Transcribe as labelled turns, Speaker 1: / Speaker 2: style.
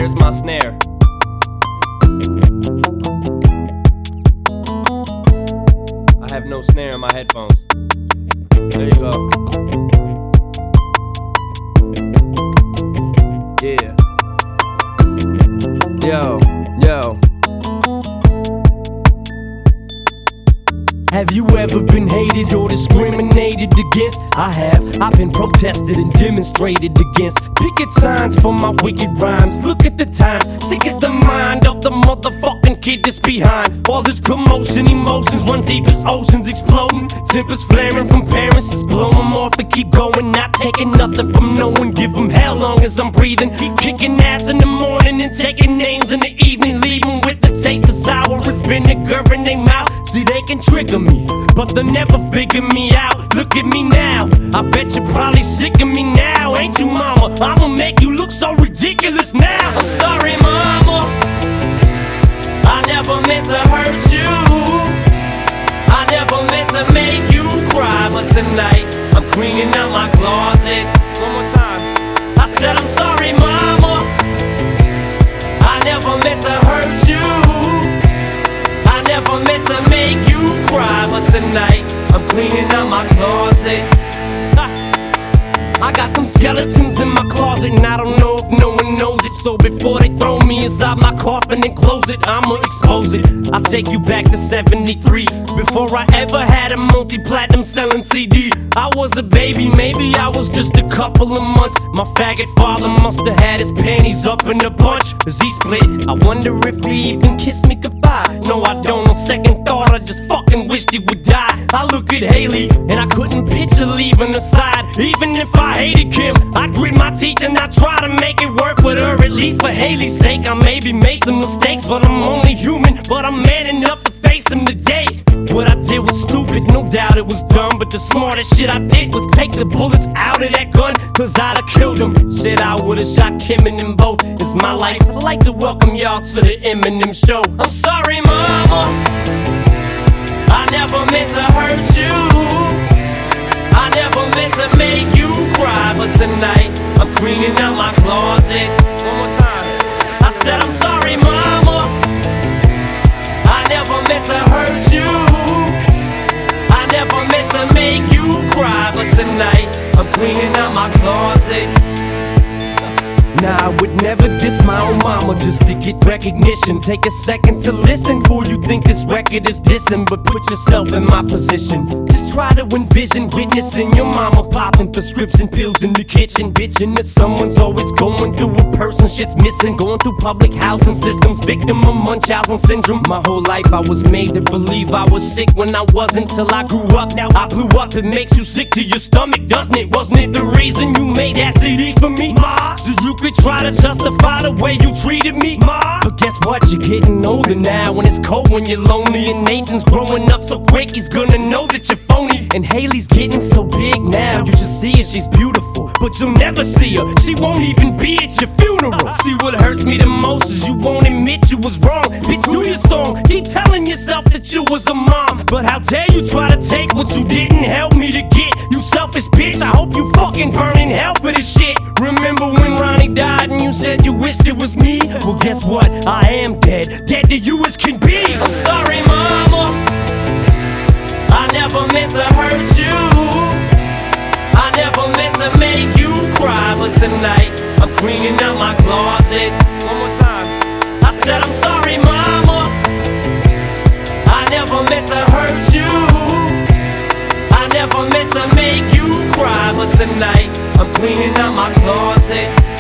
Speaker 1: Where's my snare? I have no snare in my headphones. There you go. Yeah. Yo.
Speaker 2: Have you ever been hated or discriminated against? I have. I've been protested and demonstrated against. Picket signs for my wicked rhymes. Look at the times. Sick is the mind of the motherfucking kid that's behind all this commotion. Emotions run deep as oceans exploding. Tempers flaring from parents. Just blow them off and keep going. Not taking nothing from no one. Give them hell long as I'm breathing. Keep kicking ass in the morning and taking names in the evening. Leaving with the taste of sour as vinegar in their mouth. See, they can trigger me, but they'll never figure me out. Look at me now, I bet you're probably sick of me now. Ain't you, mama? I'ma make you look so ridiculous now. I'm sorry, mama, I never meant to hurt you. I never meant to make you cry, but tonight I'm cleaning out my closet. One more time, I said I'm sorry, mama, I never meant to hurt you. I never meant to make you cry, but tonight I'm cleaning out my closet. I got some skeletons in my closet, and I don't know if no one knows it. So before they throw me inside my coffin and close it, I'ma expose it. I'll take you back to 73, before I ever had a multi-platinum selling CD. I was a baby, maybe I was just a couple of months. My faggot father must have had his panties up in a bunch as he split. I wonder if he even kissed me goodbye. No, I don't. On second thought, I just fucking wished he would die. I look at Haley and I couldn't picture leaving her side. Even if I hated Kim, I grit my teeth and I try to make it work with her. At least for Haley's sake, I maybe made some mistakes, but I'm only human. But I'm man enough to face them today. What I did was stupid, no doubt it was dumb, but the smartest shit I did was take the bullets out of that gun, cause I'd have killed him. Shit, I would've shot Kim and them both. It's my life. I'd like to welcome y'all to the Eminem show. I'm sorry, mama, I never meant to hurt you. I never meant to make you cry, but tonight I'm cleaning out my closet. One more time, I said I'm sorry, mama, I never meant to hurt you. I never meant to make you cry, but tonight I'm cleaning out my closet. Nah, I would never diss my own mama just to get recognition. Take a second to listen before you think this record is dissing, but put yourself in my position. Just try to envision witnessing your mama popping prescription pills in the kitchen, bitching that someone's always going through a person shit's missing. Going through public housing systems, victim of Munchausen syndrome. My whole life I was made to believe I was sick when I wasn't, till I grew up. Now I blew up. It makes you sick to your stomach, doesn't it? Wasn't it the reason you made that CD for me, ma? So you could try to justify the way you treated me, ma. But guess what? You're getting older now, and it's cold when you're lonely. And Nathan's growing up so quick, he's gonna know that you're phony. And Haley's getting so big now, you should see her, she's beautiful, but you'll never see her. She won't even be at your funeral. See, what hurts me the most is you won't admit you was wrong. Bitch, do your song, keep telling yourself that you was a mom. But how dare you try to take what you didn't help me to get? You selfish bitch, I hope you fucking burn in hell for this shit. Remember when Ronnie died and you said you wished it was me? Well, guess what? I am dead, dead to you as can be. I'm sorry, mama, I never meant to hurt you. I never meant to make you cry, but tonight I'm cleaning out my closet. One more time, I said I'm sorry, mama, I never meant to hurt you. I never meant to make you cry, but tonight I'm cleaning out my closet.